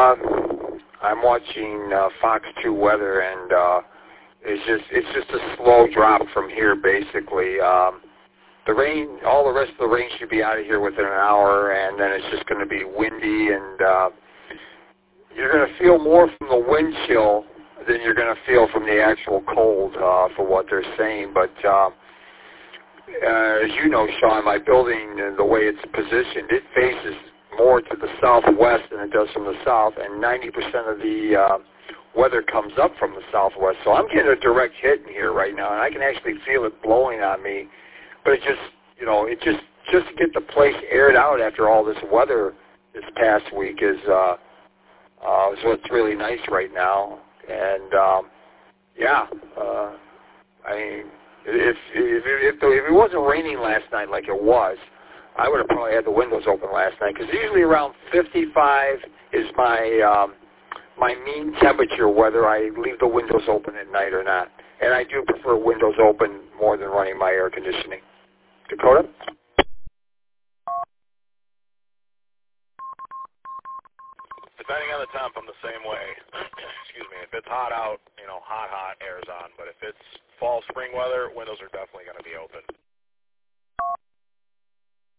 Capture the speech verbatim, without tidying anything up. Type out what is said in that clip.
uh, I'm watching uh, Fox two weather, and uh, it's just it's just a slow drop from here, basically. Um, the rain, all the rest of the rain should be out of here within an hour, and then it's just going to be windy, and uh, you're going to feel more from the wind chill than you're going to feel from the actual cold, uh, for what they're saying. But uh, uh, as you know, Sean, my building and the way it's positioned, it faces more to the southwest than it does from the south, and ninety percent of the uh, weather comes up from the southwest. So I'm getting a direct hit in here right now, and I can actually feel it blowing on me. But it just, you know, it just just to get the place aired out after all this weather this past week is uh, uh, is what's really nice right now. And um, yeah, uh, I mean, if if if, if it wasn't raining last night like it was, I would have probably had the windows open last night, because usually around fifty-five is my um, my mean temperature, whether I leave the windows open at night or not. And I do prefer windows open more than running my air conditioning. Dakota? Depending on the temp, I'm the same way. Excuse me. If it's hot out, you know, hot, hot, air's on. But if it's fall, spring weather, windows are definitely going to be open.